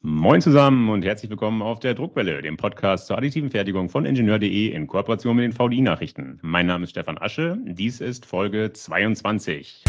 Moin zusammen und herzlich willkommen auf der Druckwelle, dem Podcast zur additiven Fertigung von Ingenieur.de in Kooperation mit den VDI-Nachrichten. Mein Name ist Stefan Asche, dies ist Folge 22.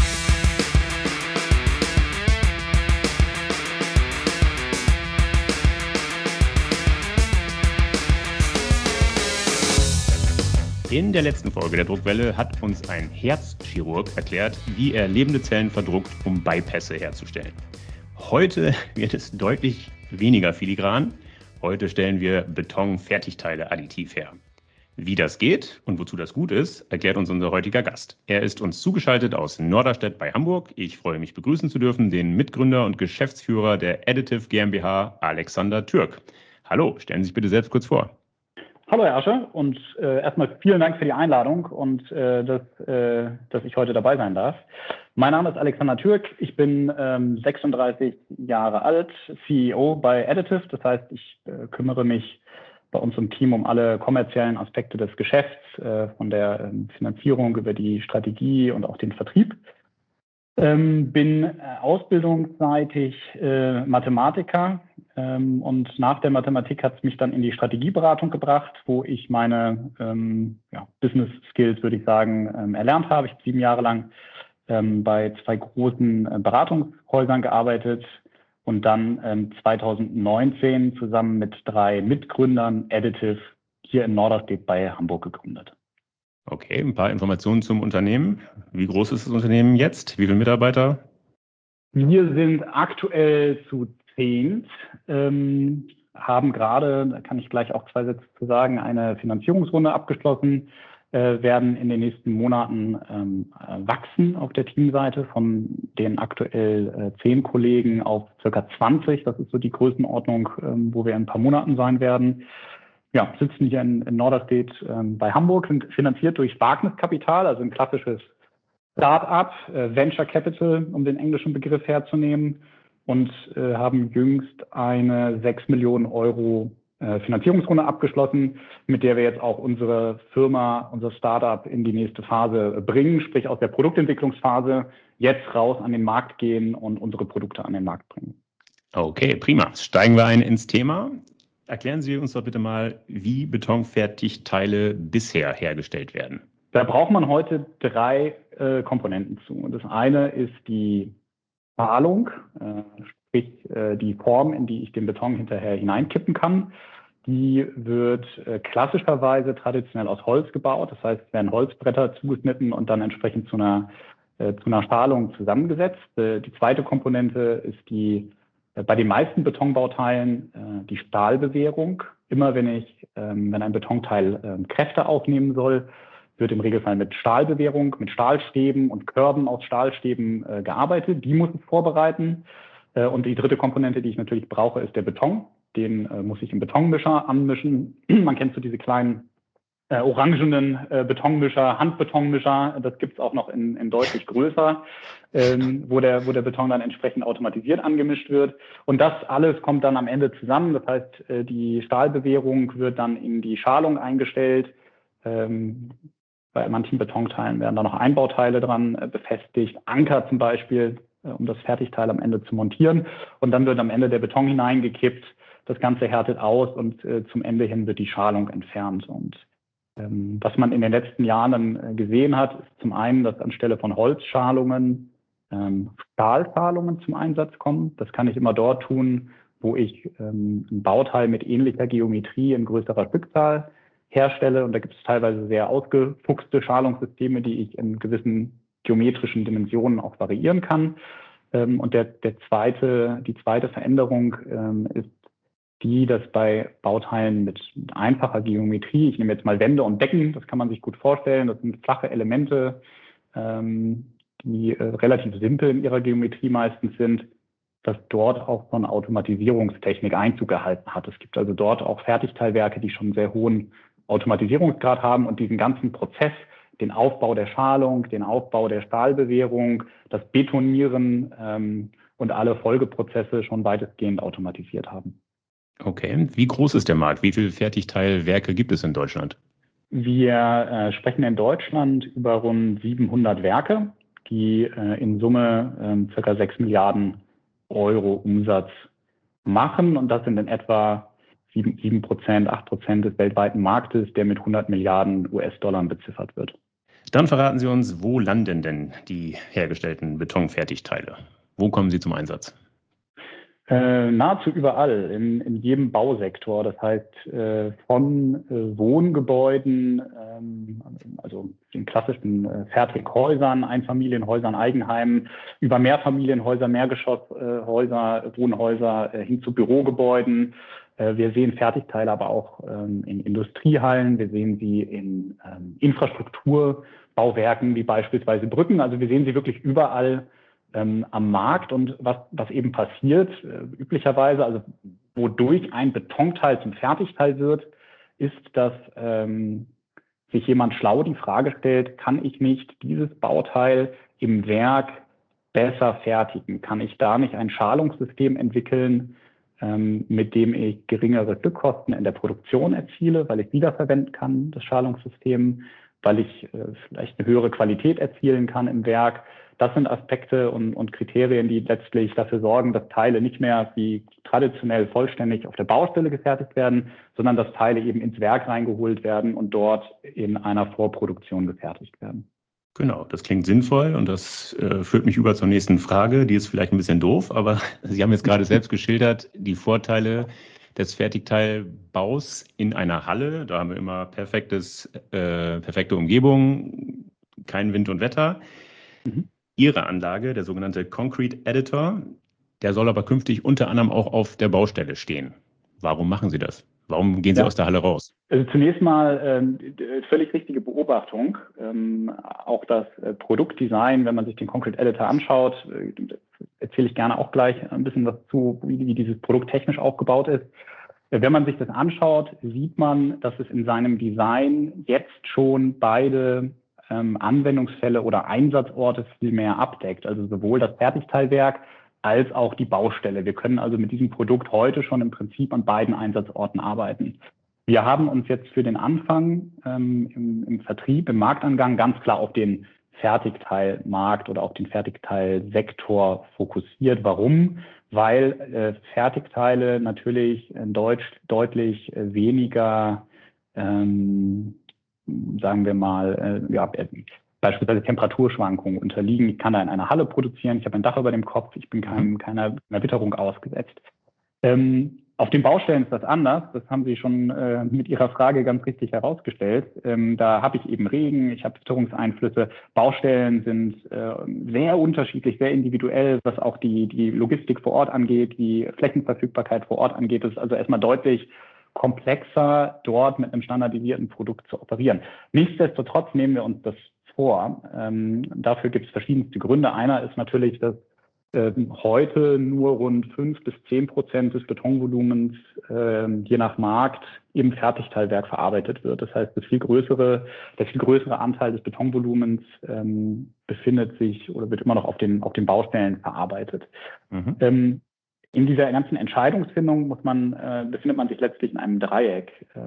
In der letzten Folge der Druckwelle hat uns ein Herzchirurg erklärt, wie er lebende Zellen verdruckt, um Bypässe herzustellen. Heute wird es deutlich weniger filigran. Heute stellen wir Betonfertigteile additiv her. Wie das geht und wozu das gut ist, erklärt uns unser heutiger Gast. Er ist uns zugeschaltet aus Norderstedt bei Hamburg. Ich freue mich, begrüßen zu dürfen den Mitgründer und Geschäftsführer der Additive GmbH, Alexander Türk. Hallo, stellen Sie sich bitte selbst kurz vor. Hallo Herr Asche und erstmal vielen Dank für die Einladung und dass ich heute dabei sein darf. Mein Name ist Alexander Türk, ich bin 36 Jahre alt, CEO bei Additive, das heißt, ich kümmere mich bei uns im Team um alle kommerziellen Aspekte des Geschäfts, von der Finanzierung über die Strategie und auch den Vertrieb. Bin ausbildungsseitig Mathematiker und nach der Mathematik hat es mich dann in die Strategieberatung gebracht, wo ich meine Business Skills, würde ich sagen, erlernt habe. Ich habe 7 Jahre lang bei 2 großen Beratungshäusern gearbeitet und dann 2019 zusammen mit 3 Mitgründern Additive hier in Norderstedt bei Hamburg gegründet. Okay, ein paar Informationen zum Unternehmen. Wie groß ist das Unternehmen jetzt? Wie viele Mitarbeiter? Wir sind aktuell zu 10, haben gerade, da kann ich gleich auch 2 Sätze zu sagen, eine Finanzierungsrunde abgeschlossen, werden in den nächsten Monaten wachsen auf der Teamseite von den aktuell 10 Kollegen auf circa 20. Das ist so die Größenordnung, wo wir in ein paar Monaten sein werden. Ja, sitzen hier in Norderstedt bei Hamburg, sind finanziert durch Wagniskapital, also ein klassisches Start-up, Venture Capital, um den englischen Begriff herzunehmen, und haben jüngst eine 6 Millionen Euro Finanzierungsrunde abgeschlossen, mit der wir jetzt auch unsere Firma, unser Start-up in die nächste Phase bringen, sprich aus der Produktentwicklungsphase jetzt raus an den Markt gehen und unsere Produkte an den Markt bringen. Okay, prima. Steigen wir ein ins Thema. Erklären Sie uns doch bitte mal, wie Betonfertigteile bisher hergestellt werden. Da braucht man heute 3 Komponenten zu. Das eine ist die Schalung, sprich die Form, in die ich den Beton hinterher hineinkippen kann. Die wird klassischerweise traditionell aus Holz gebaut. Das heißt, es werden Holzbretter zugeschnitten und dann entsprechend zu einer Schalung zusammengesetzt. Die zweite Komponente ist bei den meisten Betonbauteilen die Stahlbewehrung. Immer wenn ein Betonteil Kräfte aufnehmen soll, wird im Regelfall mit Stahlbewehrung, mit Stahlstäben und Körben aus Stahlstäben gearbeitet. Die muss es vorbereiten. Und die dritte Komponente, die ich natürlich brauche, ist der Beton. Den muss ich im Betonmischer anmischen. Man kennt so diese kleinen orangenen Betonmischer, Handbetonmischer. Das gibt es auch noch in deutlich größer, wo der Beton dann entsprechend automatisiert angemischt wird. Und das alles kommt dann am Ende zusammen. Das heißt, die Stahlbewehrung wird dann in die Schalung eingestellt. Bei manchen Betonteilen werden da noch Einbauteile dran befestigt, Anker zum Beispiel, um das Fertigteil am Ende zu montieren. Und dann wird am Ende der Beton hineingekippt, das Ganze härtet aus und zum Ende hin wird die Schalung entfernt. Und was man in den letzten Jahren dann gesehen hat, ist zum einen, dass anstelle von Holzschalungen Stahlschalungen zum Einsatz kommen. Das kann ich immer dort tun, wo ich ein Bauteil mit ähnlicher Geometrie in größerer Stückzahl herstelle. Und da gibt es teilweise sehr ausgefuchste Schalungssysteme, die ich in gewissen geometrischen Dimensionen auch variieren kann. Und die zweite Veränderung ist die, dass bei Bauteilen mit einfacher Geometrie, ich nehme jetzt mal Wände und Decken, das kann man sich gut vorstellen, das sind flache Elemente, die relativ simpel in ihrer Geometrie meistens sind, dass dort auch so eine Automatisierungstechnik Einzug gehalten hat. Es gibt also dort auch Fertigteilwerke, die schon einen sehr hohen Automatisierungsgrad haben und diesen ganzen Prozess, den Aufbau der Schalung, den Aufbau der Stahlbewehrung, das Betonieren und alle Folgeprozesse schon weitestgehend automatisiert haben. Okay, wie groß ist der Markt? Wie viele Fertigteilwerke gibt es in Deutschland? Wir sprechen in Deutschland über rund 700 Werke, die in Summe ca. 6 Milliarden Euro Umsatz machen. Und das sind in etwa 7%, 8% des weltweiten Marktes, der mit 100 Milliarden US-Dollar beziffert wird. Dann verraten Sie uns, wo landen denn die hergestellten Betonfertigteile? Wo kommen sie zum Einsatz? Nahezu überall, in jedem Bausektor. Das heißt, von Wohngebäuden, also den klassischen Fertighäusern, Einfamilienhäusern, Eigenheimen, über Mehrfamilienhäuser, Mehrgeschosshäuser, Wohnhäuser hin zu Bürogebäuden. Wir sehen Fertigteile aber auch in Industriehallen. Wir sehen sie in Infrastrukturbauwerken wie beispielsweise Brücken. Also wir sehen sie wirklich überall am Markt. Und was eben passiert, üblicherweise, also wodurch ein Betonteil zum Fertigteil wird, ist, dass sich jemand schlau die Frage stellt, kann ich nicht dieses Bauteil im Werk besser fertigen? Kann ich da nicht ein Schalungssystem entwickeln, mit dem ich geringere Stückkosten in der Produktion erziele, weil ich wiederverwenden kann, das Schalungssystem, weil ich vielleicht eine höhere Qualität erzielen kann im Werk? Das sind Aspekte und Kriterien, die letztlich dafür sorgen, dass Teile nicht mehr wie traditionell vollständig auf der Baustelle gefertigt werden, sondern dass Teile eben ins Werk reingeholt werden und dort in einer Vorproduktion gefertigt werden. Genau, das klingt sinnvoll und das führt mich über zur nächsten Frage. Die ist vielleicht ein bisschen doof, aber Sie haben jetzt gerade selbst geschildert, die Vorteile des Fertigteilbaus in einer Halle. Da haben wir immer perfekte Umgebung, kein Wind und Wetter. Ihre Anlage, der sogenannte Concrete Editor, der soll aber künftig unter anderem auch auf der Baustelle stehen. Warum machen Sie das? Warum gehen Sie aus der Halle raus? Also zunächst mal völlig richtige Beobachtung. Auch das Produktdesign, wenn man sich den Concrete Editor anschaut, erzähle ich gerne auch gleich ein bisschen was zu, wie dieses Produkt technisch aufgebaut ist. Wenn man sich das anschaut, sieht man, dass es in seinem Design jetzt schon beide Anwendungsfälle oder Einsatzorte viel mehr abdeckt. Also sowohl das Fertigteilwerk als auch die Baustelle. Wir können also mit diesem Produkt heute schon im Prinzip an beiden Einsatzorten arbeiten. Wir haben uns jetzt für den Anfang im Vertrieb, im Marktangang ganz klar auf den Fertigteilmarkt oder auf den Fertigteilsektor fokussiert. Warum? Weil Fertigteile natürlich deutlich weniger sagen wir mal, beispielsweise Temperaturschwankungen unterliegen. Ich kann da in einer Halle produzieren, ich habe ein Dach über dem Kopf, ich bin keiner Witterung ausgesetzt. Auf den Baustellen ist das anders, das haben Sie schon mit Ihrer Frage ganz richtig herausgestellt. Da habe ich eben Regen, ich habe Witterungseinflüsse. Baustellen sind sehr unterschiedlich, sehr individuell, was auch die Logistik vor Ort angeht, die Flächenverfügbarkeit vor Ort angeht. Das ist also erstmal deutlich komplexer, dort mit einem standardisierten Produkt zu operieren. Nichtsdestotrotz nehmen wir uns das vor. Dafür gibt es verschiedenste Gründe. Einer ist natürlich, dass heute nur rund 5-10% des Betonvolumens je nach Markt im Fertigteilwerk verarbeitet wird. Das heißt, der viel größere Anteil des Betonvolumens befindet sich oder wird immer noch auf den Baustellen verarbeitet. In dieser ganzen Entscheidungsfindung befindet man sich letztlich in einem Dreieck,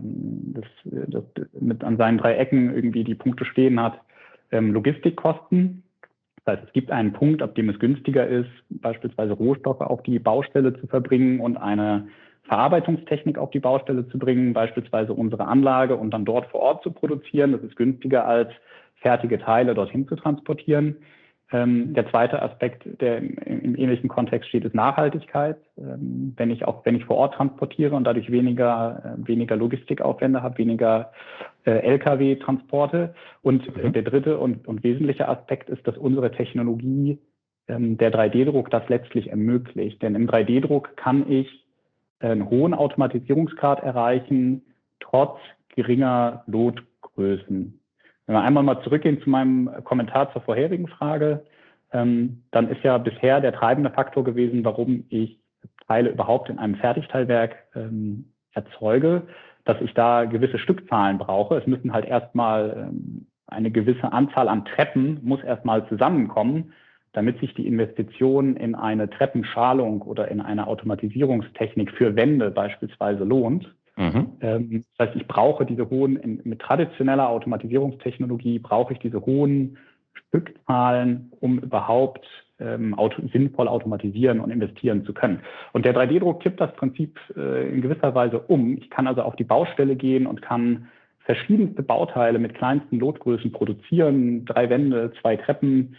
das mit an seinen 3 Ecken irgendwie die Punkte stehen hat. Logistikkosten. Das heißt, es gibt einen Punkt, ab dem es günstiger ist, beispielsweise Rohstoffe auf die Baustelle zu verbringen und eine Verarbeitungstechnik auf die Baustelle zu bringen, beispielsweise unsere Anlage und dann dort vor Ort zu produzieren. Das ist günstiger als fertige Teile dorthin zu transportieren. Der zweite Aspekt, der im ähnlichen Kontext steht, ist Nachhaltigkeit. Wenn ich vor Ort transportiere und dadurch weniger Logistikaufwände habe, weniger Lkw-Transporte. Und der dritte und wesentliche Aspekt ist, dass unsere Technologie, der 3D-Druck, das letztlich ermöglicht. Denn im 3D-Druck kann ich einen hohen Automatisierungsgrad erreichen, trotz geringer Lotgrößen. Wenn wir einmal mal zurückgehen zu meinem Kommentar zur vorherigen Frage, dann ist ja bisher der treibende Faktor gewesen, warum ich Teile überhaupt in einem Fertigteilwerk erzeuge, dass ich da gewisse Stückzahlen brauche. Es müssen halt erstmal eine gewisse Anzahl an Treppen muss erstmal zusammenkommen, damit sich die Investition in eine Treppenschalung oder in eine Automatisierungstechnik für Wände beispielsweise lohnt. Das heißt, ich brauche mit traditioneller Automatisierungstechnologie brauche ich diese hohen Stückzahlen, um überhaupt sinnvoll automatisieren und investieren zu können. Und der 3D-Druck kippt das Prinzip in gewisser Weise um. Ich kann also auf die Baustelle gehen und kann verschiedenste Bauteile mit kleinsten Lotgrößen produzieren, 3 Wände, 2 Treppen,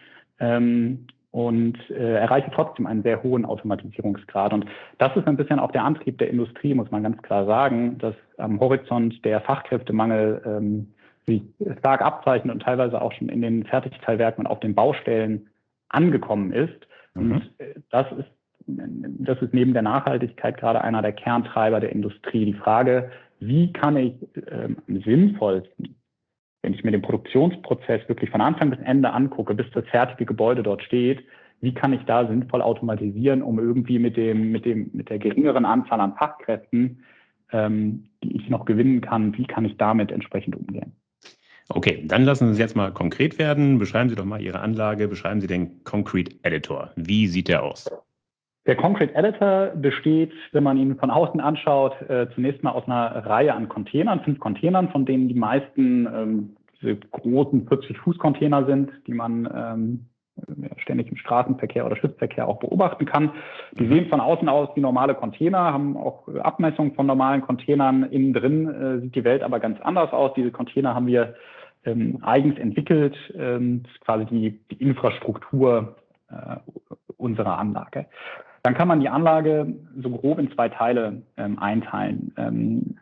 und erreiche trotzdem einen sehr hohen Automatisierungsgrad. Und das ist ein bisschen auch der Antrieb der Industrie, muss man ganz klar sagen, dass am Horizont der Fachkräftemangel sich stark abzeichnet und teilweise auch schon in den Fertigteilwerken und auf den Baustellen angekommen ist. Und das ist neben der Nachhaltigkeit gerade einer der Kerntreiber der Industrie. Die Frage, wie kann ich am sinnvollsten, wenn ich mir den Produktionsprozess wirklich von Anfang bis Ende angucke, bis das fertige Gebäude dort steht, wie kann ich da sinnvoll automatisieren, um irgendwie mit der geringeren Anzahl an Fachkräften, die ich noch gewinnen kann, wie kann ich damit entsprechend umgehen? Okay, dann lassen Sie uns jetzt mal konkret werden. Beschreiben Sie doch mal Ihre Anlage, beschreiben Sie den Concrete Editor. Wie sieht der aus? Der Concrete Editor besteht, wenn man ihn von außen anschaut, zunächst mal aus einer Reihe an Containern, 5 Containern, von denen die meisten diese großen 40-Fuß-Container sind, die man ständig im Straßenverkehr oder Schiffsverkehr auch beobachten kann. Die sehen von außen aus wie normale Container, haben auch Abmessungen von normalen Containern. Innen drin sieht die Welt aber ganz anders aus. Diese Container haben wir eigens entwickelt. Das ist quasi die Infrastruktur unserer Anlage. Dann kann man die Anlage so grob in 2 Teile einteilen.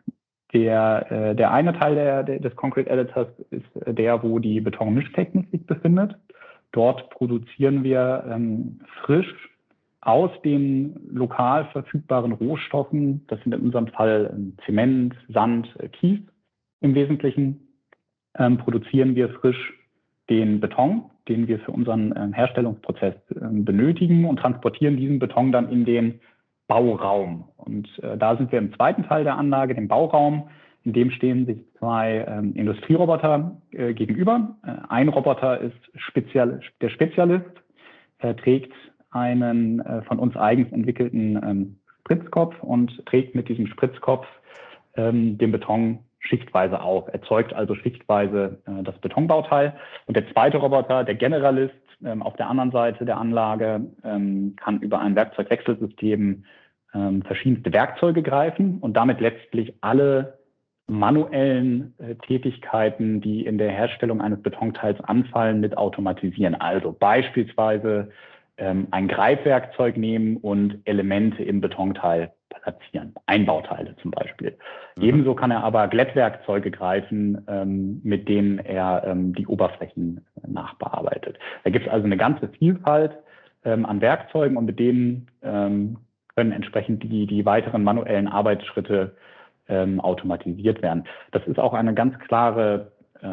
Der eine Teil des Concrete Editors ist der, wo die Betonmischtechnik sich befindet. Dort produzieren wir frisch aus den lokal verfügbaren Rohstoffen, das sind in unserem Fall Zement, Sand, Kies im Wesentlichen, produzieren wir frisch den Beton, den wir für unseren Herstellungsprozess benötigen, und transportieren diesen Beton dann in den Bauraum. Und da sind wir im zweiten Teil der Anlage, dem Bauraum. In dem stehen sich 2 Industrieroboter gegenüber. Ein Roboter ist der Spezialist, trägt einen von uns eigens entwickelten Spritzkopf und trägt mit diesem Spritzkopf den Beton schichtweise auf, erzeugt also schichtweise das Betonbauteil. Und der zweite Roboter, der Generalist, auf der anderen Seite der Anlage, kann über ein Werkzeugwechselsystem verschiedenste Werkzeuge greifen und damit letztlich alle manuellen Tätigkeiten, die in der Herstellung eines Betonteils anfallen, mit automatisieren. Also beispielsweise ein Greifwerkzeug nehmen und Elemente im Betonteil platzieren, Einbauteile zum Beispiel. Ebenso kann er aber Glättwerkzeuge greifen, mit denen er die Oberflächen nachbearbeitet. Da gibt es also eine ganze Vielfalt an Werkzeugen, und mit denen können entsprechend die weiteren manuellen Arbeitsschritte automatisiert werden. Das ist auch eine ganz klares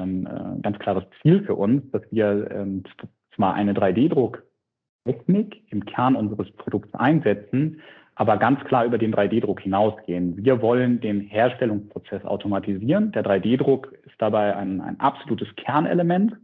Ziel für uns, dass wir zwar eine 3D-Drucktechnik im Kern unseres Produkts einsetzen, aber ganz klar über den 3D-Druck hinausgehen. Wir wollen den Herstellungsprozess automatisieren. Der 3D-Druck ist dabei ein absolutes Kernelement.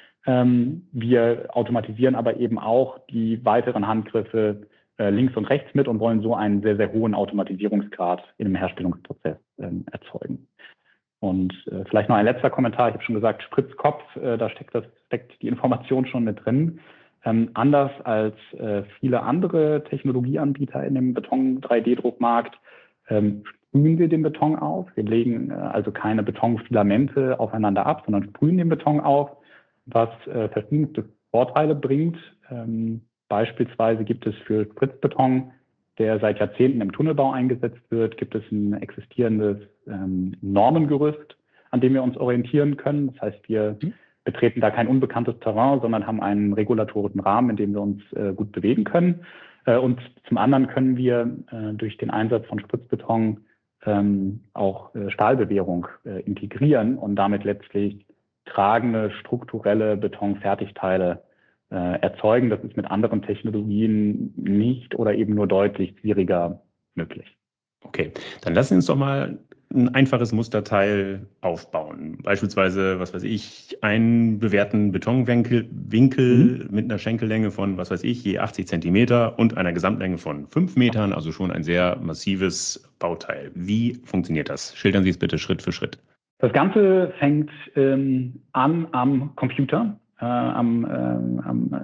Wir automatisieren aber eben auch die weiteren Handgriffe links und rechts mit und wollen so einen sehr, sehr hohen Automatisierungsgrad in dem Herstellungsprozess erzeugen. Und vielleicht noch ein letzter Kommentar. Ich habe schon gesagt, Spritzkopf, da steckt die Information schon mit drin. Anders als viele andere Technologieanbieter in dem Beton-3D-Druckmarkt sprühen wir den Beton auf. Wir legen also keine Betonfilamente aufeinander ab, sondern sprühen den Beton auf, was verschiedenste Vorteile bringt. Beispielsweise gibt es für Spritzbeton, der seit Jahrzehnten im Tunnelbau eingesetzt wird, gibt es ein existierendes Normengerüst, an dem wir uns orientieren können. Das heißt, wir betreten da kein unbekanntes Terrain, sondern haben einen regulatorischen Rahmen, in dem wir uns gut bewegen können. Und zum anderen können wir durch den Einsatz von Spritzbeton auch Stahlbewehrung integrieren und damit letztlich tragende strukturelle Betonfertigteile erzeugen. Das ist mit anderen Technologien nicht oder eben nur deutlich schwieriger möglich. Okay, dann lassen Sie uns doch mal ein einfaches Musterteil aufbauen. Beispielsweise, was weiß ich, einen bewährten Betonwinkel mit einer Schenkellänge von, was weiß ich, je 80 Zentimeter und einer Gesamtlänge von 5 Metern, also schon ein sehr massives Bauteil. Wie funktioniert das? Schildern Sie es bitte Schritt für Schritt. Das Ganze fängt an am Computer, am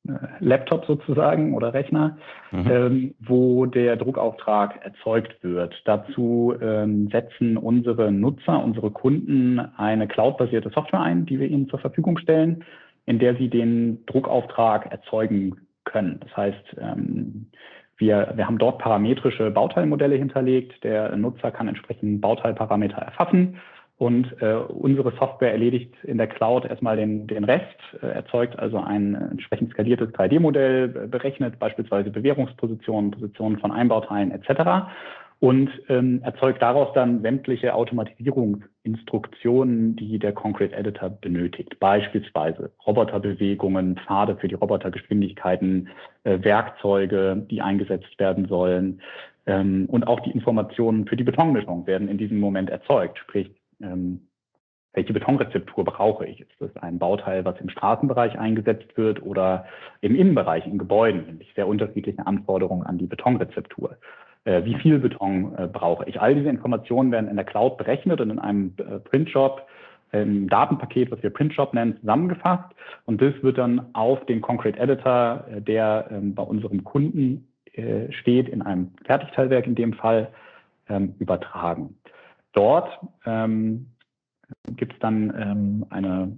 Laptop sozusagen oder Rechner, wo der Druckauftrag erzeugt wird. Dazu setzen unsere Nutzer, unsere Kunden eine cloudbasierte Software ein, die wir ihnen zur Verfügung stellen, in der sie den Druckauftrag erzeugen können. Das heißt, wir haben dort parametrische Bauteilmodelle hinterlegt. Der Nutzer kann entsprechend Bauteilparameter erfassen. Und unsere Software erledigt in der Cloud erstmal den Rest, erzeugt also ein entsprechend skaliertes 3D-Modell, berechnet beispielsweise Bewährungspositionen, Positionen von Einbauteilen etc. und erzeugt daraus dann sämtliche Automatisierungsinstruktionen, die der Concrete Editor benötigt. Beispielsweise Roboterbewegungen, Pfade für die Robotergeschwindigkeiten, Werkzeuge, die eingesetzt werden sollen. Und auch die Informationen für die Betonmischung werden in diesem Moment erzeugt, sprich, welche Betonrezeptur brauche ich? Ist das ein Bauteil, was im Straßenbereich eingesetzt wird oder im Innenbereich, in Gebäuden? Nämlich sehr unterschiedliche Anforderungen an die Betonrezeptur. Wie viel Beton brauche ich? All diese Informationen werden in der Cloud berechnet und in einem Printjob, im Datenpaket, was wir Printjob nennen, zusammengefasst. Und das wird dann auf den Concrete Editor, der bei unserem Kunden steht, in einem Fertigteilwerk in dem Fall, übertragen. Dort gibt es dann eine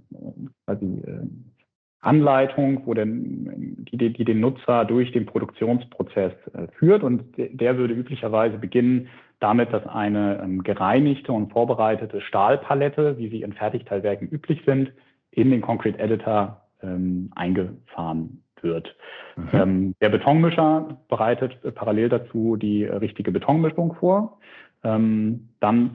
Anleitung, die den Nutzer durch den Produktionsprozess führt. Und der würde üblicherweise beginnen damit, dass eine gereinigte und vorbereitete Stahlpalette, wie sie in Fertigteilwerken üblich sind, in den Concrete Editor eingefahren wird. Der Betonmischer bereitet parallel dazu die richtige Betonmischung vor. Dann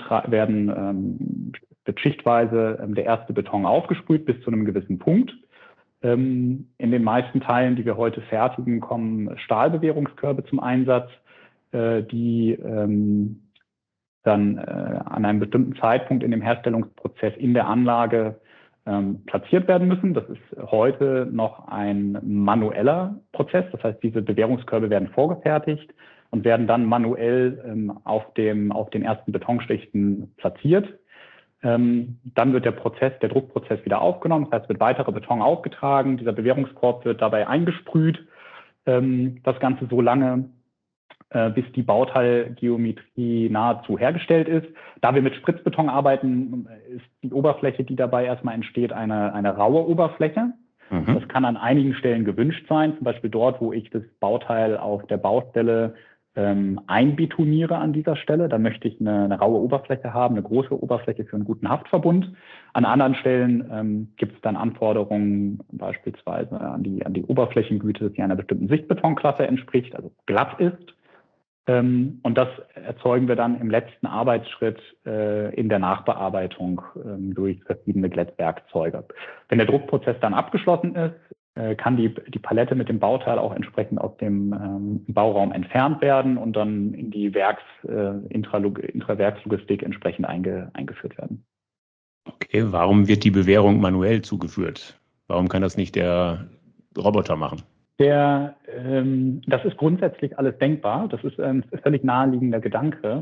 wird schichtweise der erste Beton aufgesprüht bis zu einem gewissen Punkt. In den meisten Teilen, die wir heute fertigen, kommen Stahlbewährungskörbe zum Einsatz, die dann an einem bestimmten Zeitpunkt in dem Herstellungsprozess in der Anlage platziert werden müssen. Das ist heute noch ein manueller Prozess. Das heißt, diese Bewährungskörbe werden vorgefertigt und werden dann manuell auf den ersten Betonschichten platziert. Dann wird der Druckprozess wieder aufgenommen. Das heißt, wird weiterer Beton aufgetragen. Dieser Bewährungskorb wird dabei eingesprüht. Das Ganze so lange, bis die Bauteilgeometrie nahezu hergestellt ist. Da wir mit Spritzbeton arbeiten, ist die Oberfläche, die dabei erstmal entsteht, eine raue Oberfläche. Das kann an einigen Stellen gewünscht sein, zum Beispiel dort, wo ich das Bauteil auf der Baustelle einbetoniere an dieser Stelle. Da möchte ich eine raue Oberfläche haben, eine große Oberfläche für einen guten Haftverbund. An anderen Stellen gibt es dann Anforderungen beispielsweise an die Oberflächengüte, die einer bestimmten Sichtbetonklasse entspricht, also glatt ist. Und das erzeugen wir dann im letzten Arbeitsschritt in der Nachbearbeitung durch verschiedene Glättwerkzeuge. Wenn der Druckprozess dann abgeschlossen ist, kann die Palette mit dem Bauteil auch entsprechend aus dem Bauraum entfernt werden und dann in die Intrawerkslogistik entsprechend eingeführt werden. Okay, warum wird die Bewährung manuell zugeführt? Warum kann das nicht der Roboter machen? Das ist grundsätzlich alles denkbar. Das ist ein völlig naheliegender Gedanke.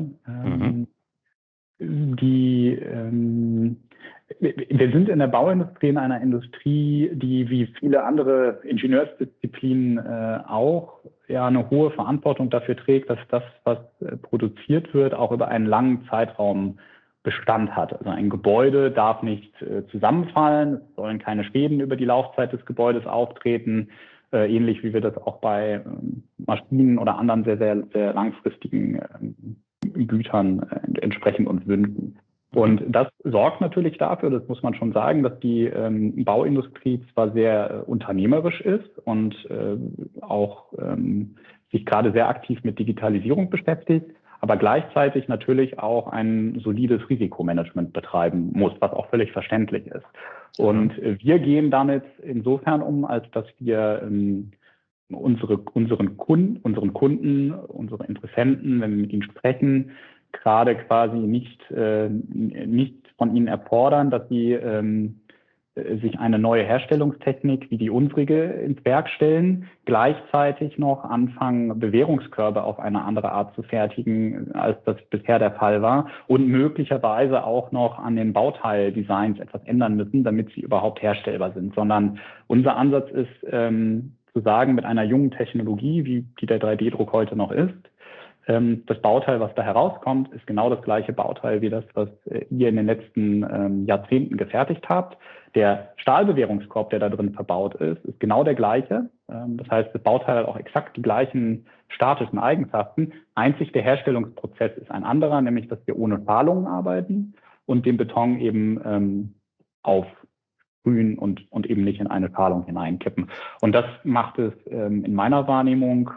Wir sind in der Bauindustrie in einer Industrie, die wie viele andere Ingenieursdisziplinen auch eine hohe Verantwortung dafür trägt, dass das, was produziert wird, auch über einen langen Zeitraum Bestand hat. Also ein Gebäude darf nicht zusammenfallen, es sollen keine Schäden über die Laufzeit des Gebäudes auftreten, ähnlich wie wir das auch bei Maschinen oder anderen sehr, sehr, sehr langfristigen Gütern entsprechend uns wünschen. Und das sorgt natürlich dafür, das muss man schon sagen, dass die Bauindustrie zwar sehr unternehmerisch ist und auch sich gerade sehr aktiv mit Digitalisierung beschäftigt, aber gleichzeitig natürlich auch ein solides Risikomanagement betreiben muss, was auch völlig verständlich ist. Und wir gehen damit insofern um, als dass wir unseren Kunden, unsere Interessenten, wenn wir mit ihnen sprechen, gerade quasi nicht von ihnen erfordern, dass sie sich eine neue Herstellungstechnik wie die unsrige ins Werk stellen, gleichzeitig noch anfangen, Bewährungskörbe auf eine andere Art zu fertigen, als das bisher der Fall war und möglicherweise auch noch an den Bauteildesigns etwas ändern müssen, damit sie überhaupt herstellbar sind, sondern unser Ansatz ist, zu sagen, mit einer jungen Technologie, wie die der 3D-Druck heute noch ist, das Bauteil, was da herauskommt, ist genau das gleiche Bauteil wie das, was ihr in den letzten Jahrzehnten gefertigt habt. Der Stahlbewehrungskorb, der da drin verbaut ist, ist genau der gleiche. Das heißt, das Bauteil hat auch exakt die gleichen statischen Eigenschaften. Einzig der Herstellungsprozess ist ein anderer, nämlich dass wir ohne Schalungen arbeiten und den Beton eben aufsprühen und eben nicht in eine Schalung hineinkippen. Und das macht es in meiner Wahrnehmung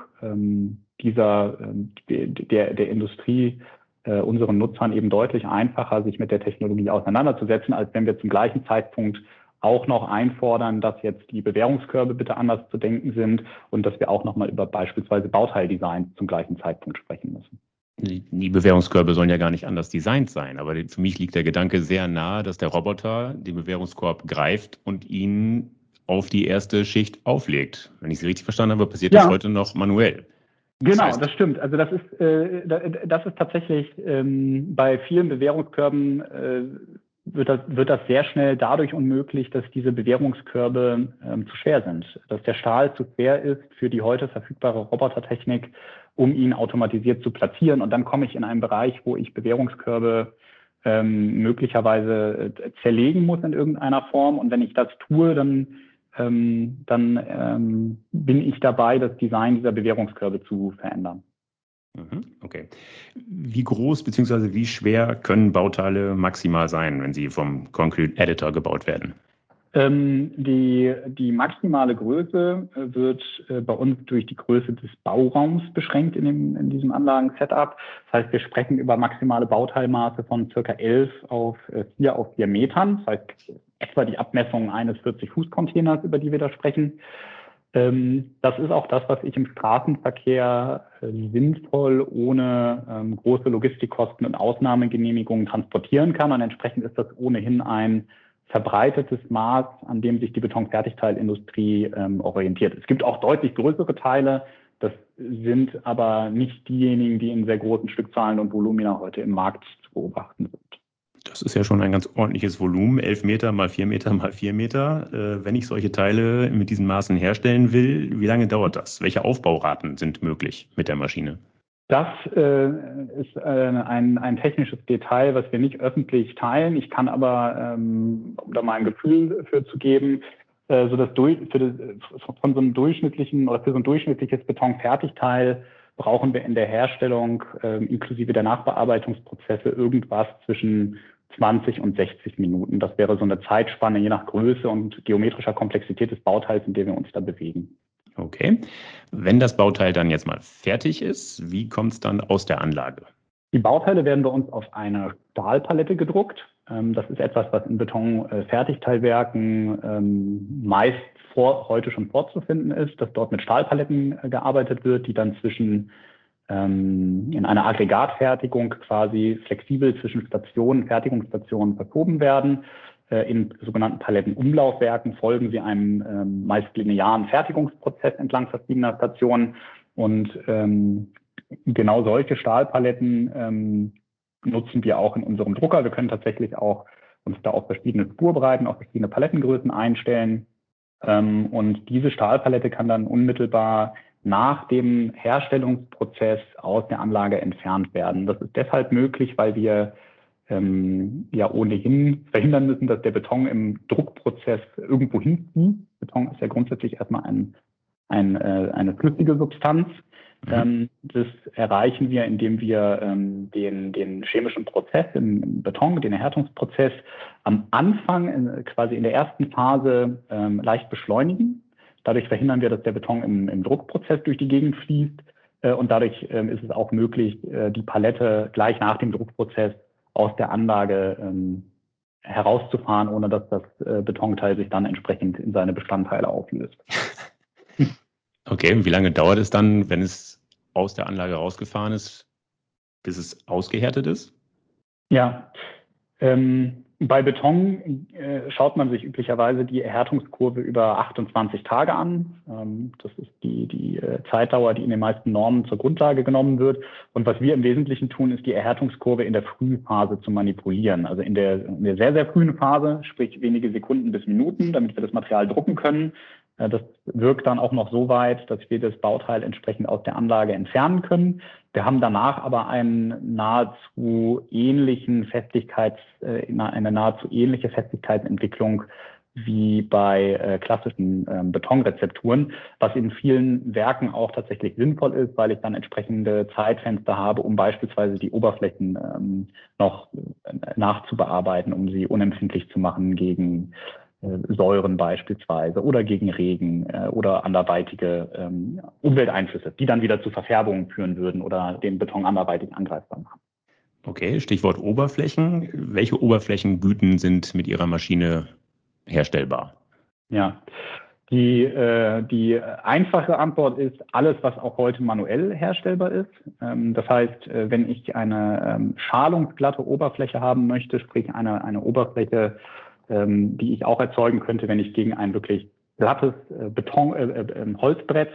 der Industrie, unseren Nutzern eben deutlich einfacher, sich mit der Technologie auseinanderzusetzen, als wenn wir zum gleichen Zeitpunkt auch noch einfordern, dass jetzt die Bewährungskörbe bitte anders zu denken sind und dass wir auch nochmal über beispielsweise Bauteildesign zum gleichen Zeitpunkt sprechen müssen. Die Bewährungskörbe sollen ja gar nicht anders designt sein, aber für mich liegt der Gedanke sehr nahe, dass der Roboter den Bewährungskorb greift und ihn auf die erste Schicht auflegt. Wenn ich Sie richtig verstanden habe, passiert das heute noch manuell. Genau, das stimmt. Also das ist tatsächlich bei vielen Bewährungskörben wird das sehr schnell dadurch unmöglich, dass diese Bewährungskörbe zu schwer sind, dass der Stahl zu schwer ist für die heute verfügbare Robotertechnik, um ihn automatisiert zu platzieren. Und dann komme ich in einen Bereich, wo ich Bewährungskörbe möglicherweise zerlegen muss in irgendeiner Form. Und wenn ich das tue, dann bin ich dabei, das Design dieser Bewährungskörbe zu verändern. Okay. Wie groß bzw. wie schwer können Bauteile maximal sein, wenn sie vom Concrete Editor gebaut werden? Die maximale Größe wird bei uns durch die Größe des Bauraums beschränkt in diesem Anlagen-Setup. Das heißt, wir sprechen über maximale Bauteilmaße von circa 11 auf 4 auf 4 Metern. Das heißt, etwa die Abmessung eines 40-Fuß-Containers, über die wir da sprechen. Das ist auch das, was ich im Straßenverkehr sinnvoll ohne große Logistikkosten und Ausnahmegenehmigungen transportieren kann. Und entsprechend ist das ohnehin ein verbreitetes Maß, an dem sich die Betonfertigteilindustrie orientiert. Es gibt auch deutlich größere Teile. Das sind aber nicht diejenigen, die in sehr großen Stückzahlen und Volumina heute im Markt zu beobachten sind. Das ist ja schon ein ganz ordentliches Volumen, 11 Meter mal 4 Meter mal 4 Meter. Wenn ich solche Teile mit diesen Maßen herstellen will, wie lange dauert das? Welche Aufbauraten sind möglich mit der Maschine? Das ist ein technisches Detail, was wir nicht öffentlich teilen. Ich kann aber, um da mal ein Gefühl für zu geben, für so ein durchschnittliches Betonfertigteil brauchen wir in der Herstellung inklusive der Nachbearbeitungsprozesse irgendwas zwischen 20 und 60 Minuten. Das wäre so eine Zeitspanne je nach Größe und geometrischer Komplexität des Bauteils, in der wir uns da bewegen. Okay. Wenn das Bauteil dann jetzt mal fertig ist, wie kommt es dann aus der Anlage? Die Bauteile werden bei uns auf eine Stahlpalette gedruckt. Das ist etwas, was in Betonfertigteilwerken meist heute schon vorzufinden ist, dass dort mit Stahlpaletten gearbeitet wird, die dann in einer Aggregatfertigung quasi flexibel zwischen Fertigungsstationen verschoben werden. In sogenannten Palettenumlaufwerken folgen sie einem meist linearen Fertigungsprozess entlang verschiedener Stationen. Und genau solche Stahlpaletten nutzen wir auch in unserem Drucker. Wir können tatsächlich auch uns da auf verschiedene Spurbreiten, auf verschiedene Palettengrößen einstellen. Und diese Stahlpalette kann dann unmittelbar nach dem Herstellungsprozess aus der Anlage entfernt werden. Das ist deshalb möglich, weil wir ja ohnehin verhindern müssen, dass der Beton im Druckprozess irgendwo hinzieht. Beton ist ja grundsätzlich erstmal eine flüssige Substanz. Das erreichen wir, indem wir den chemischen Prozess im Beton, den Erhärtungsprozess am Anfang, quasi in der ersten Phase, leicht beschleunigen. Dadurch verhindern wir, dass der Beton im Druckprozess durch die Gegend fließt. Und dadurch ist es auch möglich, die Palette gleich nach dem Druckprozess aus der Anlage herauszufahren, ohne dass das Betonteil sich dann entsprechend in seine Bestandteile auflöst. Okay, und wie lange dauert es dann, wenn es aus der Anlage rausgefahren ist, bis es ausgehärtet ist? Ja, bei Beton schaut man sich üblicherweise die Erhärtungskurve über 28 Tage an. Das ist die Zeitdauer, die in den meisten Normen zur Grundlage genommen wird. Und was wir im Wesentlichen tun, ist die Erhärtungskurve in der Frühphase zu manipulieren. Also in der sehr, sehr frühen Phase, sprich wenige Sekunden bis Minuten, damit wir das Material drucken können, Das wirkt dann auch noch so weit, dass wir das Bauteil entsprechend aus der Anlage entfernen können. Wir haben danach aber eine nahezu ähnliche Festigkeitsentwicklung wie bei klassischen Betonrezepturen, was in vielen Werken auch tatsächlich sinnvoll ist, weil ich dann entsprechende Zeitfenster habe, um beispielsweise die Oberflächen noch nachzubearbeiten, um sie unempfindlich zu machen gegen Säuren beispielsweise oder gegen Regen oder anderweitige Umwelteinflüsse, die dann wieder zu Verfärbungen führen würden oder den Beton anderweitig angreifbar machen. Okay, Stichwort Oberflächen. Welche Oberflächengüten sind mit Ihrer Maschine herstellbar? Ja, die einfache Antwort ist alles, was auch heute manuell herstellbar ist. Das heißt, wenn ich eine schalungsglatte Oberfläche haben möchte, sprich eine Oberfläche, die ich auch erzeugen könnte, wenn ich gegen ein wirklich glattes Holzbrett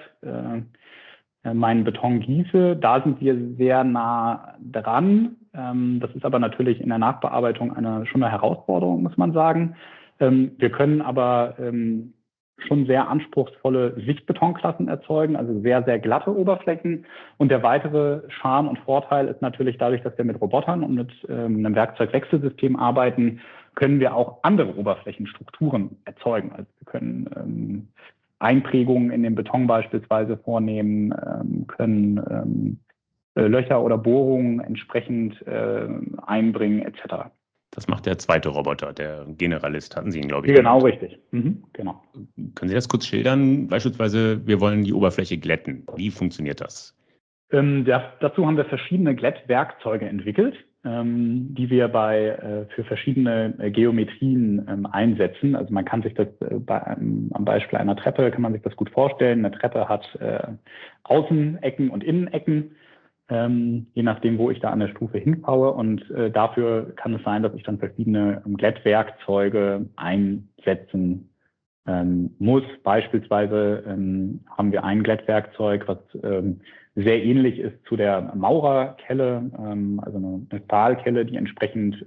meinen Beton gieße, da sind wir sehr nah dran. Das ist aber natürlich in der Nachbearbeitung schon eine Herausforderung, muss man sagen. Wir können aber schon sehr anspruchsvolle Sichtbetonklassen erzeugen, also sehr, sehr glatte Oberflächen. Und der weitere Charme und Vorteil ist natürlich dadurch, dass wir mit Robotern und mit einem Werkzeugwechselsystem arbeiten, können wir auch andere Oberflächenstrukturen erzeugen. Also wir können Einprägungen in den Beton beispielsweise vornehmen, können Löcher oder Bohrungen entsprechend einbringen etc. Das macht der zweite Roboter, der Generalist, hatten Sie ihn, glaube ich. Genau, richtig. Genau. Können Sie das kurz schildern? Beispielsweise, wir wollen die Oberfläche glätten. Wie funktioniert das? Dazu haben wir verschiedene Glättwerkzeuge entwickelt, die wir für verschiedene Geometrien einsetzen. Also man kann sich das am Beispiel einer Treppe kann man sich das gut vorstellen. Eine Treppe hat Außenecken und Innenecken, je nachdem, wo ich da an der Stufe hinbaue. Und dafür kann es sein, dass ich dann verschiedene Glättwerkzeuge einsetzen muss. Beispielsweise haben wir ein Glättwerkzeug, was sehr ähnlich ist zu der Maurerkelle, also eine Stahlkelle, die entsprechend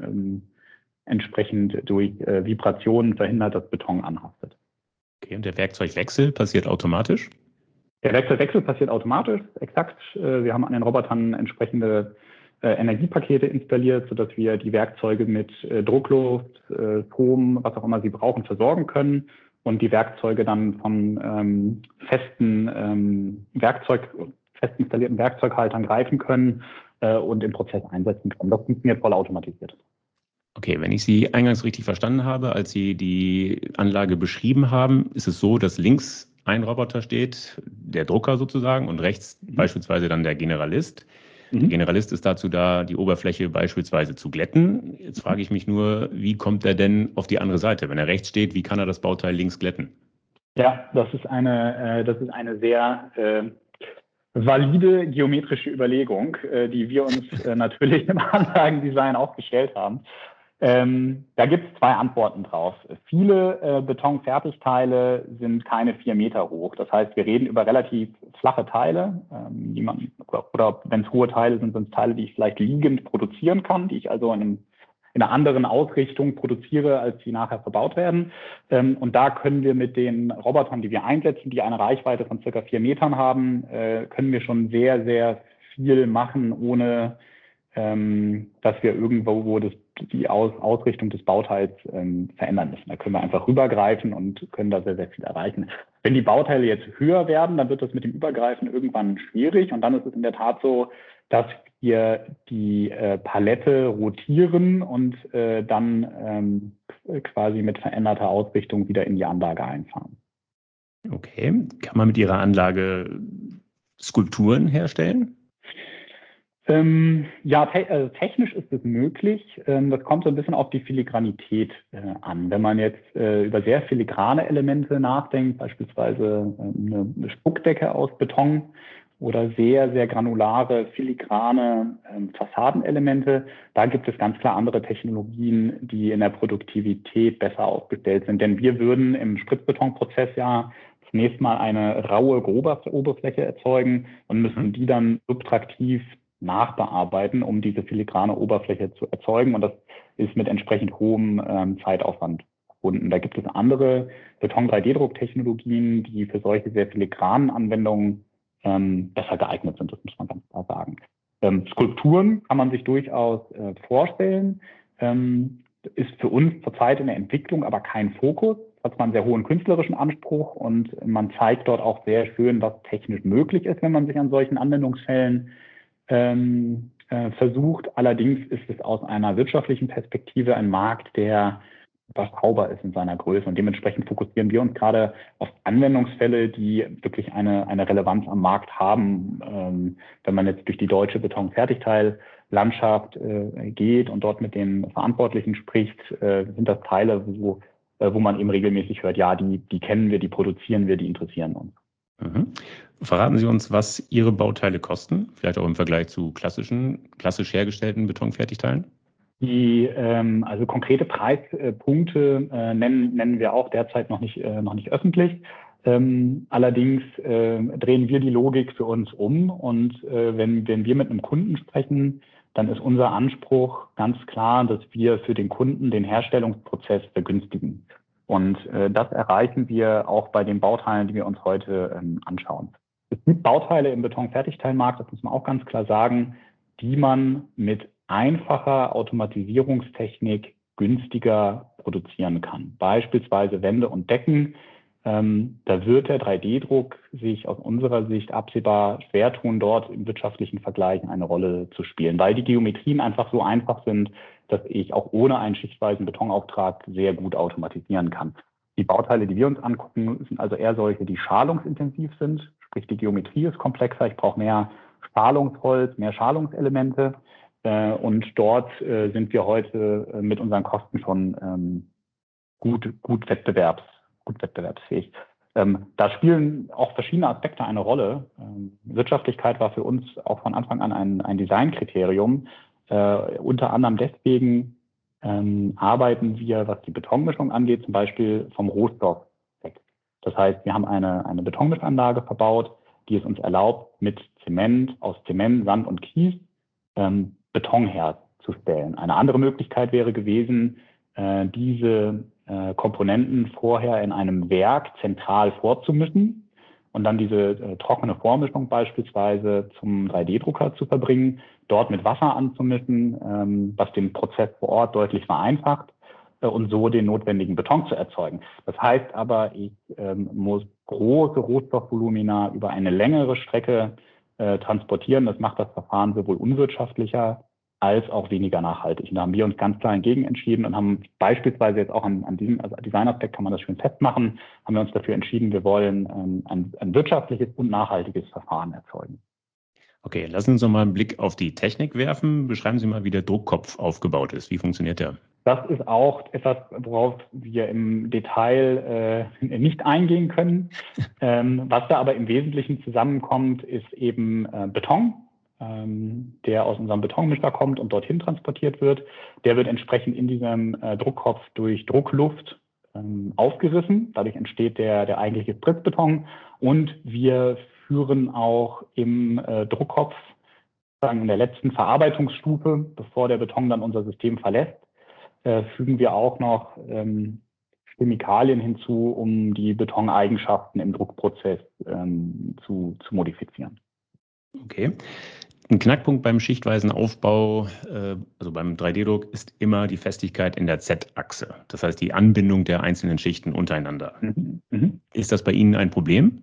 durch Vibrationen verhindert, dass Beton anhaftet. Okay, und der Werkzeugwechsel passiert automatisch? Der Werkzeugwechsel passiert automatisch, exakt. Wir haben an den Robotern entsprechende Energiepakete installiert, sodass wir die Werkzeuge mit Druckluft, Strom, was auch immer sie brauchen, versorgen können und die Werkzeuge dann von fest installierten Werkzeughaltern greifen können und im Prozess einsetzen können. Das funktioniert vollautomatisiert. Okay, wenn ich Sie eingangs richtig verstanden habe, als Sie die Anlage beschrieben haben, ist es so, dass links ein Roboter steht, der Drucker sozusagen, und rechts beispielsweise dann der Generalist. Der Generalist ist dazu da, die Oberfläche beispielsweise zu glätten. Jetzt frage ich mich nur, wie kommt er denn auf die andere Seite? Wenn er rechts steht, wie kann er das Bauteil links glätten? Ja, das ist eine sehr valide geometrische Überlegung, die wir uns natürlich im Anlagendesign auch gestellt haben. Da gibt es zwei Antworten drauf. Viele Betonfertigteile sind keine 4 Meter hoch. Das heißt, wir reden über relativ flache Teile, oder wenn es hohe Teile sind, sind es Teile, die ich vielleicht liegend produzieren kann, die ich also in einer anderen Ausrichtung produziere, als sie nachher verbaut werden. Und da können wir mit den Robotern, die wir einsetzen, die eine Reichweite von circa 4 Metern haben, können wir schon sehr, sehr viel machen, ohne dass wir irgendwo die Ausrichtung des Bauteils verändern müssen. Da können wir einfach rübergreifen und können da sehr, sehr viel erreichen. Wenn die Bauteile jetzt höher werden, dann wird das mit dem Übergreifen irgendwann schwierig. Und dann ist es in der Tat so, dass wir die Palette rotieren und dann quasi mit veränderter Ausrichtung wieder in die Anlage einfahren. Okay, kann man mit Ihrer Anlage Skulpturen herstellen? Technisch ist es möglich. Das kommt so ein bisschen auf die Filigranität an. Wenn man jetzt über sehr filigrane Elemente nachdenkt, beispielsweise eine Stuckdecke aus Beton oder sehr, sehr granulare, filigrane Fassadenelemente, da gibt es ganz klar andere Technologien, die in der Produktivität besser aufgestellt sind. Denn wir würden im Spritzbetonprozess ja zunächst mal eine raue, grobe Oberfläche erzeugen und müssen die dann subtraktiv nachbearbeiten, um diese filigrane Oberfläche zu erzeugen. Und das ist mit entsprechend hohem Zeitaufwand verbunden. Da gibt es andere Beton-3D-Druck-Technologien, die für solche sehr filigranen Anwendungen besser geeignet sind, das muss man ganz klar sagen. Skulpturen kann man sich durchaus vorstellen, ist für uns zurzeit in der Entwicklung aber kein Fokus, hat zwar einen sehr hohen künstlerischen Anspruch und man zeigt dort auch sehr schön, was technisch möglich ist, wenn man sich an solchen Anwendungsfällen versucht. Allerdings ist es aus einer wirtschaftlichen Perspektive ein Markt, der überschaubar ist in seiner Größe. Und dementsprechend fokussieren wir uns gerade auf Anwendungsfälle, die wirklich eine Relevanz am Markt haben. Wenn man jetzt durch die deutsche Betonfertigteillandschaft geht und dort mit den Verantwortlichen spricht, sind das Teile, wo man eben regelmäßig hört, ja, die kennen wir, die produzieren wir, die interessieren uns. Mhm. Verraten Sie uns, was Ihre Bauteile kosten, vielleicht auch im Vergleich zu klassisch hergestellten Betonfertigteilen? Also konkrete Preispunkte nennen wir auch derzeit noch nicht öffentlich. Allerdings drehen wir die Logik für uns um und wenn wir mit einem Kunden sprechen, dann ist unser Anspruch ganz klar, dass wir für den Kunden den Herstellungsprozess vergünstigen. Und das erreichen wir auch bei den Bauteilen, die wir uns heute anschauen. Es gibt Bauteile im Betonfertigteilmarkt, das muss man auch ganz klar sagen, die man mit einfacher Automatisierungstechnik günstiger produzieren kann. Beispielsweise Wände und Decken. Da wird der 3D-Druck sich aus unserer Sicht absehbar schwer tun, dort im wirtschaftlichen Vergleich eine Rolle zu spielen, weil die Geometrien einfach so einfach sind, dass ich auch ohne einen schichtweisen Betonauftrag sehr gut automatisieren kann. Die Bauteile, die wir uns angucken, sind also eher solche, die schalungsintensiv sind, sprich die Geometrie ist komplexer, ich brauche mehr Schalungsholz, mehr Schalungselemente. Und dort sind wir heute mit unseren Kosten schon gut wettbewerbsfähig. Da spielen auch verschiedene Aspekte eine Rolle. Wirtschaftlichkeit war für uns auch von Anfang an ein Designkriterium. Unter anderem deswegen arbeiten wir, was die Betonmischung angeht, zum Beispiel vom Rohstoff weg. Das heißt, wir haben eine Betonmischanlage verbaut, die es uns erlaubt, mit aus Zement, Sand und Kies Beton herzustellen. Eine andere Möglichkeit wäre gewesen, diese Komponenten vorher in einem Werk zentral vorzumischen und dann diese trockene Vormischung beispielsweise zum 3D-Drucker zu verbringen, dort mit Wasser anzumischen, was den Prozess vor Ort deutlich vereinfacht und so den notwendigen Beton zu erzeugen. Das heißt aber, ich muss große Rohstoffvolumina über eine längere Strecke transportieren. Das macht das Verfahren sowohl unwirtschaftlicher als auch weniger nachhaltig. Und da haben wir uns ganz klar entgegen entschieden und haben beispielsweise jetzt auch an diesem Designaspekt kann man das schön festmachen, haben wir uns dafür entschieden, wir wollen ein wirtschaftliches und nachhaltiges Verfahren erzeugen. Okay, lassen Sie uns noch mal einen Blick auf die Technik werfen. Beschreiben Sie mal, wie der Druckkopf aufgebaut ist. Wie funktioniert der? Das ist auch etwas, worauf wir im Detail nicht eingehen können. Was da aber im Wesentlichen zusammenkommt, ist eben Beton, der aus unserem Betonmischer kommt und dorthin transportiert wird. Der wird entsprechend in diesem Druckkopf durch Druckluft aufgerissen. Dadurch entsteht der eigentliche Spritzbeton. Und wir führen auch im Druckkopf, sagen in der letzten Verarbeitungsstufe, bevor der Beton dann unser System verlässt, fügen wir auch noch Chemikalien hinzu, um die Betoneigenschaften im Druckprozess zu modifizieren. Okay. Ein Knackpunkt beim schichtweisen Aufbau, also beim 3D-Druck, ist immer die Festigkeit in der Z-Achse. Das heißt, die Anbindung der einzelnen Schichten untereinander. Ist das bei Ihnen ein Problem?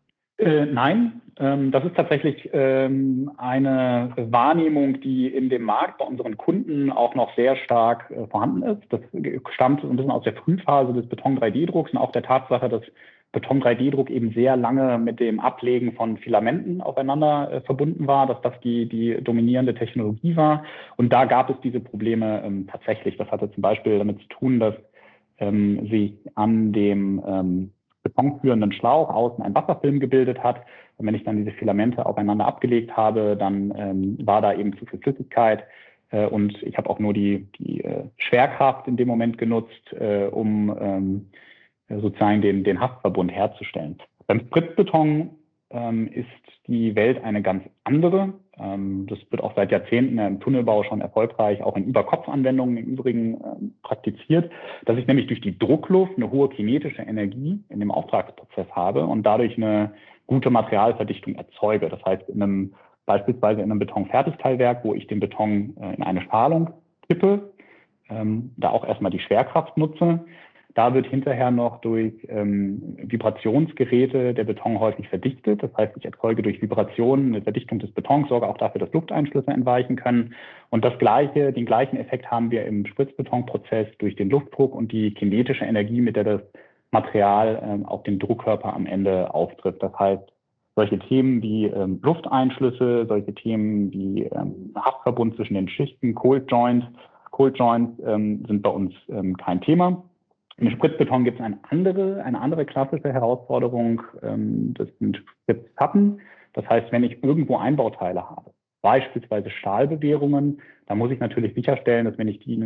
Nein, das ist tatsächlich eine Wahrnehmung, die in dem Markt bei unseren Kunden auch noch sehr stark vorhanden ist. Das stammt ein bisschen aus der Frühphase des Beton-3D-Drucks und auch der Tatsache, dass Beton-3D-Druck eben sehr lange mit dem Ablegen von Filamenten aufeinander verbunden war, dass das die dominierende Technologie war. Und da gab es diese Probleme tatsächlich. Das hatte zum Beispiel damit zu tun, dass sich an dem betonführenden Schlauch außen ein Wasserfilm gebildet hat. Und wenn ich dann diese Filamente aufeinander abgelegt habe, dann war da eben zu viel Flüssigkeit. Und ich habe auch nur die Schwerkraft in dem Moment genutzt, um sozusagen den Haftverbund herzustellen. Beim Spritzbeton ist die Welt eine ganz andere. Das wird auch seit Jahrzehnten im Tunnelbau schon erfolgreich, auch in Überkopfanwendungen im Übrigen praktiziert, dass ich nämlich durch die Druckluft eine hohe kinetische Energie in dem Auftragsprozess habe und dadurch eine gute Materialverdichtung erzeuge. Das heißt, beispielsweise in einem Betonfertigteilwerk, wo ich den Beton in eine Schalung kippe, da auch erstmal die Schwerkraft nutze. Da wird hinterher noch durch Vibrationsgeräte der Beton häufig verdichtet. Das heißt, ich erzeuge durch Vibrationen eine Verdichtung des Betons, sorge auch dafür, dass Lufteinschlüsse entweichen können. Und den gleichen Effekt haben wir im Spritzbetonprozess durch den Luftdruck und die kinetische Energie, mit der das Material auf dem Druckkörper am Ende auftritt. Das heißt, solche Themen wie Lufteinschlüsse, solche Themen wie Haftverbund zwischen den Schichten, Cold Joints sind bei uns kein Thema. Im Spritzbeton gibt es eine andere klassische Herausforderung, das sind Spritzplatten. Das heißt, wenn ich irgendwo Einbauteile habe, beispielsweise Stahlbewehrungen, dann muss ich natürlich sicherstellen, dass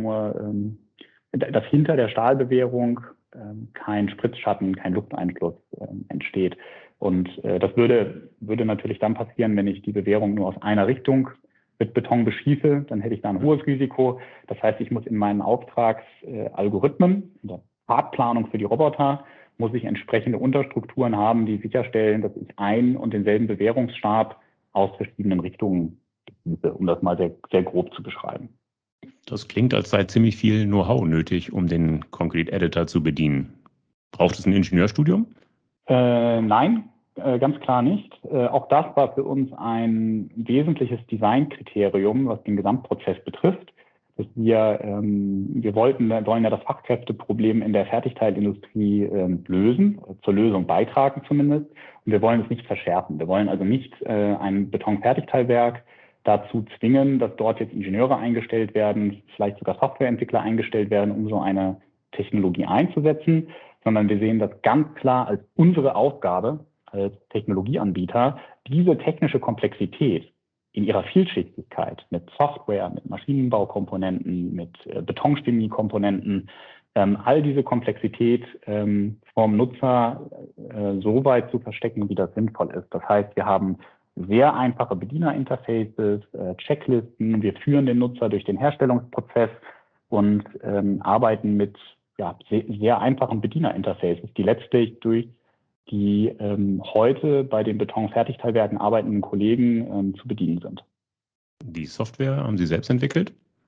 dass hinter der Stahlbewehrung kein Spritzschatten, kein Lufteinschluss entsteht. Und das würde natürlich dann passieren, wenn ich die Bewehrung nur aus einer Richtung mit Beton beschieße, dann hätte ich da ein hohes Risiko. Das heißt, ich muss in meinen Auftragsalgorithmen, in der Fahrtplanung für die Roboter, muss ich entsprechende Unterstrukturen haben, die sicherstellen, dass ich einen und denselben Bewehrungsstab aus verschiedenen Richtungen beschieße, um das mal sehr, sehr grob zu beschreiben. Das klingt, als sei ziemlich viel Know-how nötig, um den Concrete Editor zu bedienen. Braucht es ein Ingenieurstudium? Nein, ganz klar nicht. Auch das war für uns ein wesentliches Designkriterium, was den Gesamtprozess betrifft. Dass wir wollen ja das Fachkräfteproblem in der Fertigteilindustrie lösen, zur Lösung beitragen zumindest. Und wir wollen es nicht verschärfen. Wir wollen also nicht ein Betonfertigteilwerk dazu zwingen, dass dort jetzt Ingenieure eingestellt werden, vielleicht sogar Softwareentwickler eingestellt werden, um so eine Technologie einzusetzen, sondern wir sehen das ganz klar als unsere Aufgabe als Technologieanbieter, diese technische Komplexität in ihrer Vielschichtigkeit mit Software, mit Maschinenbaukomponenten, mit Betonchemiekomponenten, all diese Komplexität vom Nutzer so weit zu verstecken, wie das sinnvoll ist. Das heißt, wir haben sehr einfache Bedienerinterfaces, Checklisten, wir führen den Nutzer durch den Herstellungsprozess und arbeiten mit sehr einfachen Bedienerinterfaces, die letztlich durch die heute bei den Betonfertigteilwerken arbeitenden Kollegen zu bedienen sind. Die Software haben Sie selbst entwickelt?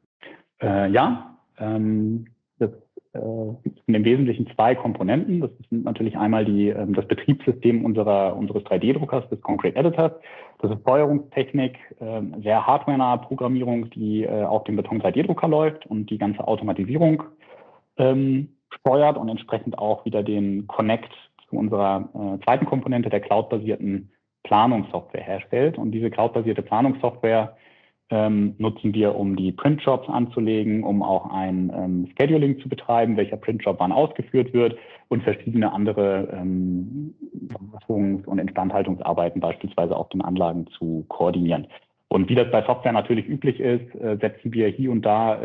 Das sind im Wesentlichen zwei Komponenten. Das sind natürlich einmal das Betriebssystem unseres 3D-Druckers, des Concrete Editors. Das ist Steuerungstechnik, sehr hardwarenahe Programmierung, die auf dem Beton 3D-Drucker läuft und die ganze Automatisierung steuert und entsprechend auch wieder den Connect zu unserer zweiten Komponente der cloudbasierten Planungssoftware herstellt. Und diese cloudbasierte Planungssoftware nutzen wir, um die Printjobs anzulegen, um auch ein Scheduling zu betreiben, welcher Printjob wann ausgeführt wird und verschiedene andere Wartungs- und Instandhaltungsarbeiten beispielsweise auf den Anlagen zu koordinieren. Und wie das bei Software natürlich üblich ist, setzen wir hier und da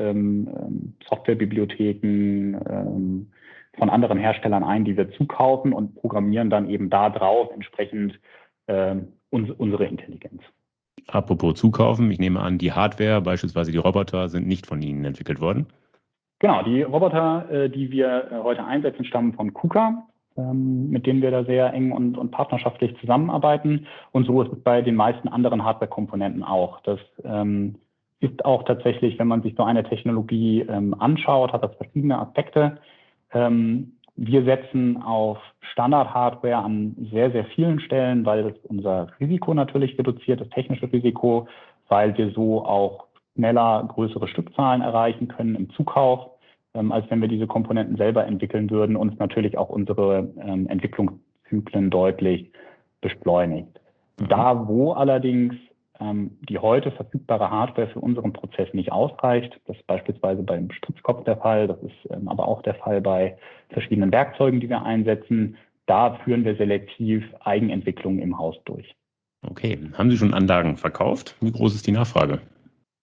Softwarebibliotheken von anderen Herstellern ein, die wir zukaufen und programmieren dann eben da drauf entsprechend unsere Intelligenz. Apropos zukaufen, ich nehme an, die Hardware, beispielsweise die Roboter, sind nicht von Ihnen entwickelt worden? Genau, die Roboter, die wir heute einsetzen, stammen von KUKA, mit denen wir da sehr eng und partnerschaftlich zusammenarbeiten. Und so ist es bei den meisten anderen Hardware-Komponenten auch. Das ist auch tatsächlich, wenn man sich so eine Technologie anschaut, hat das verschiedene Aspekte. Wir setzen auf Standard-Hardware an sehr, sehr vielen Stellen, weil das unser Risiko natürlich reduziert, das technische Risiko, weil wir so auch schneller größere Stückzahlen erreichen können im Zukauf, als wenn wir diese Komponenten selber entwickeln würden und natürlich auch unsere Entwicklungszyklen deutlich beschleunigt. Da, wo allerdings die heute verfügbare Hardware für unseren Prozess nicht ausreicht. Das ist beispielsweise beim Spritzkopf der Fall. Das ist aber auch der Fall bei verschiedenen Werkzeugen, die wir einsetzen. Da führen wir selektiv Eigenentwicklungen im Haus durch. Okay. Haben Sie schon Anlagen verkauft? Wie groß ist die Nachfrage?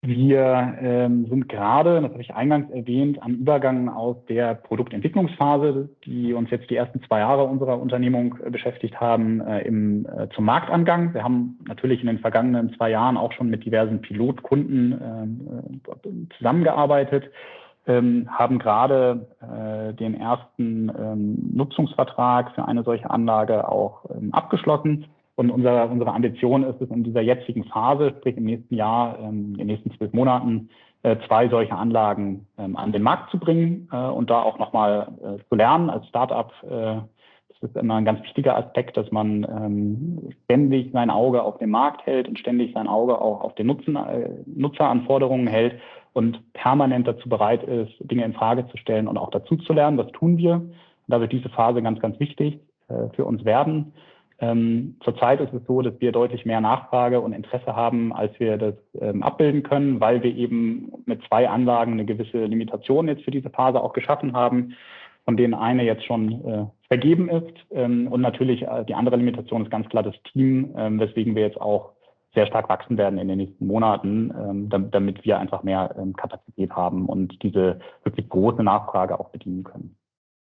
Wir sind gerade, das habe ich eingangs erwähnt, am Übergang aus der Produktentwicklungsphase, die uns jetzt die ersten 2 Jahre unserer Unternehmung beschäftigt haben, zum Marktangang. Wir haben natürlich in den vergangenen 2 Jahren auch schon mit diversen Pilotkunden zusammengearbeitet, haben gerade den ersten Nutzungsvertrag für eine solche Anlage auch abgeschlossen. Und unsere Ambition ist es, in dieser jetzigen Phase, sprich im nächsten Jahr, in den nächsten 12 Monaten, 2 solche Anlagen an den Markt zu bringen und da auch nochmal zu lernen als Startup. Das ist immer ein ganz wichtiger Aspekt, dass man ständig sein Auge auf dem Markt hält und ständig sein Auge auch auf den Nutzeranforderungen hält und permanent dazu bereit ist, Dinge in Frage zu stellen und auch dazu zu lernen. Das tun wir. Und da wird diese Phase ganz, ganz wichtig für uns werden. Zurzeit ist es so, dass wir deutlich mehr Nachfrage und Interesse haben, als wir das abbilden können, weil wir eben mit 2 Anlagen eine gewisse Limitation jetzt für diese Phase auch geschaffen haben, von denen eine jetzt schon vergeben ist. Und natürlich die andere Limitation ist ganz klar das Team, weswegen wir jetzt auch sehr stark wachsen werden in den nächsten Monaten, damit wir einfach mehr Kapazität haben und diese wirklich große Nachfrage auch bedienen können.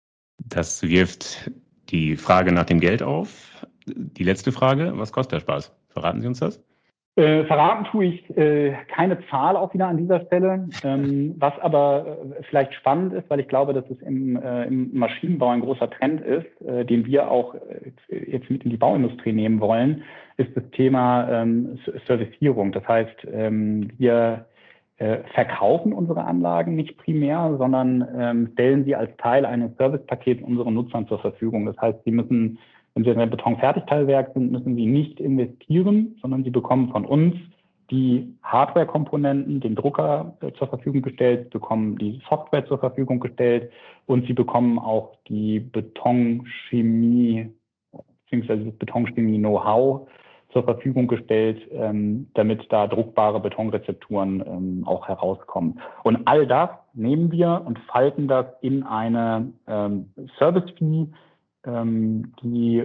Das wirft die Frage nach dem Geld auf. Die letzte Frage, was kostet der Spaß? Verraten Sie uns das? Verraten tue ich keine Zahl auch wieder an dieser Stelle, was aber vielleicht spannend ist, weil ich glaube, dass es im Maschinenbau ein großer Trend ist, den wir auch jetzt mit in die Bauindustrie nehmen wollen, ist das Thema Servicierung. Das heißt, wir verkaufen unsere Anlagen nicht primär, sondern stellen sie als Teil eines Servicepakets unseren Nutzern zur Verfügung. Das heißt, sie müssen, wenn sie in einem Betonfertigteilwerk sind, müssen sie nicht investieren, sondern sie bekommen von uns die Hardware-Komponenten, den Drucker zur Verfügung gestellt, bekommen die Software zur Verfügung gestellt und sie bekommen auch die Betonchemie bzw. das Betonchemie-Know-how zur Verfügung gestellt, damit da druckbare Betonrezepturen auch herauskommen. Und all das nehmen wir und falten das in eine Service-Fee, die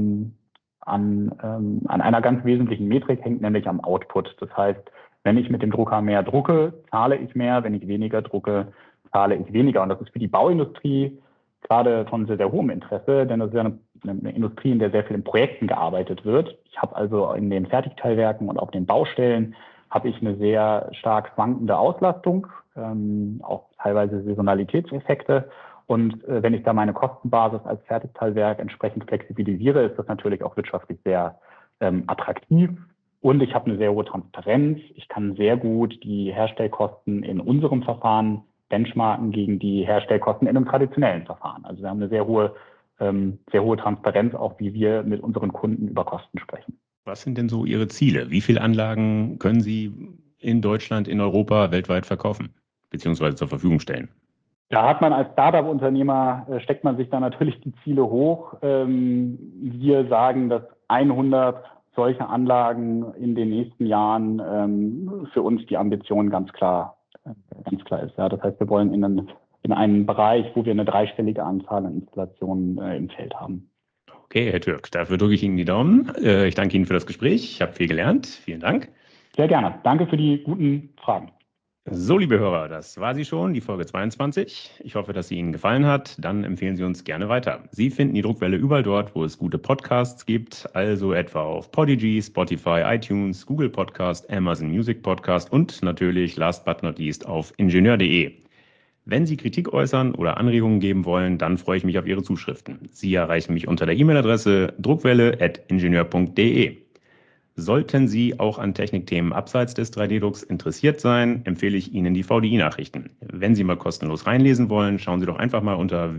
an einer ganz wesentlichen Metrik hängt, nämlich am Output. Das heißt, wenn ich mit dem Drucker mehr drucke, zahle ich mehr, wenn ich weniger drucke, zahle ich weniger. Und das ist für die Bauindustrie gerade von sehr, sehr hohem Interesse, denn das ist ja eine Industrie, in der sehr viel in Projekten gearbeitet wird. Ich habe also in den Fertigteilwerken und auf den Baustellen habe ich eine sehr stark schwankende Auslastung, auch teilweise Saisonalitätseffekte. Und wenn ich da meine Kostenbasis als Fertigteilwerk entsprechend flexibilisiere, ist das natürlich auch wirtschaftlich sehr attraktiv. Und ich habe eine sehr hohe Transparenz. Ich kann sehr gut die Herstellkosten in unserem Verfahren benchmarken gegen die Herstellkosten in einem traditionellen Verfahren. Also wir haben eine sehr hohe Transparenz, auch wie wir mit unseren Kunden über Kosten sprechen. Was sind denn so Ihre Ziele? Wie viele Anlagen können Sie in Deutschland, in Europa, weltweit verkaufen bzw. zur Verfügung stellen? Da hat man als Startup-Unternehmer, steckt man sich da natürlich die Ziele hoch. Wir sagen, dass 100 solche Anlagen in den nächsten Jahren für uns die Ambition ganz klar ist. Ja, das heißt, wir wollen in einen Bereich, wo wir eine dreistellige Anzahl an Installationen im Feld haben. Okay, Herr Türk, dafür drücke ich Ihnen die Daumen. Ich danke Ihnen für das Gespräch. Ich habe viel gelernt. Vielen Dank. Sehr gerne. Danke für die guten Fragen. So, liebe Hörer, das war sie schon, die Folge 22. Ich hoffe, dass sie Ihnen gefallen hat. Dann empfehlen Sie uns gerne weiter. Sie finden die Druckwelle überall dort, wo es gute Podcasts gibt, also etwa auf Podigy, Spotify, iTunes, Google Podcast, Amazon Music Podcast und natürlich, last but not least, auf ingenieur.de. Wenn Sie Kritik äußern oder Anregungen geben wollen, dann freue ich mich auf Ihre Zuschriften. Sie erreichen mich unter der E-Mail-Adresse druckwelle@ingenieur.de. Sollten Sie auch an Technikthemen abseits des 3D-Drucks interessiert sein, empfehle ich Ihnen die VDI-Nachrichten. Wenn Sie mal kostenlos reinlesen wollen, schauen Sie doch einfach mal unter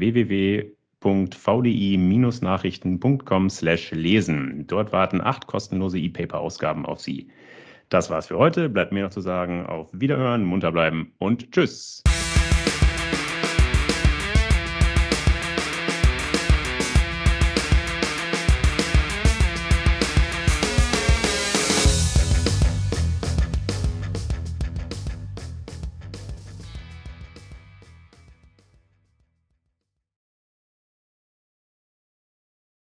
www.vdi-nachrichten.com/lesen. Dort warten 8 kostenlose E-Paper-Ausgaben auf Sie. Das war's für heute. Bleibt mir noch zu sagen, auf Wiederhören, munter bleiben und tschüss.